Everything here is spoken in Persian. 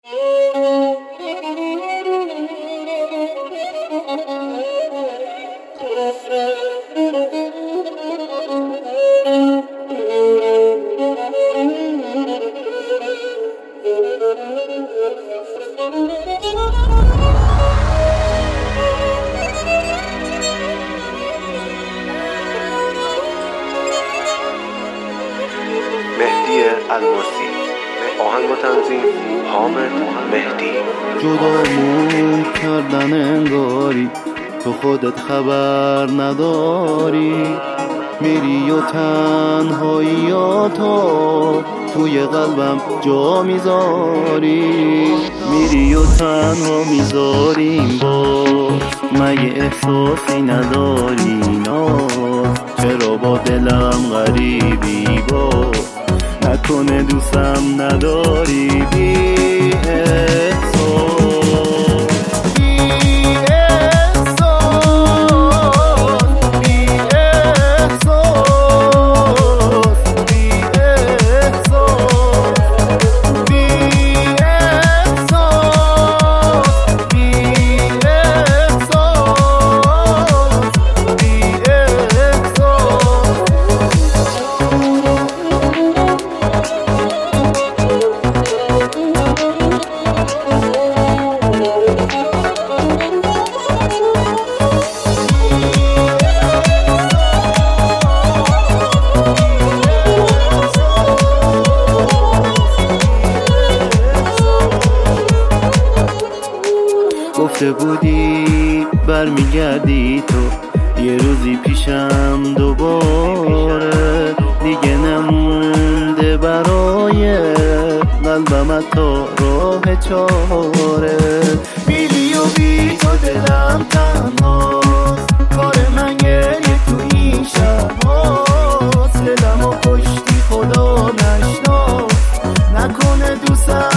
مهدی الماسی، آهنگ و تنظیم حامد مهدی. جدامون کردن انگاری تو خودت خبر نداری، میری و تنهاییاتو توی قلبم جا میذاری، میری و تنها میذاریم باز مگه احساسی نداری؟ ناز چرا با دلم غریبی باز نکنه دوستم نداری؟ بی گفته بودی برمیگردی تو یه روزی پیشم دوباره، دیگه نمونده برای قلبم تا راه چاره، میری و بی تو دلم تنهاست، کار من گریه تو این شبهاست، دلم و کشتی خدا نشناس نکنه دوستم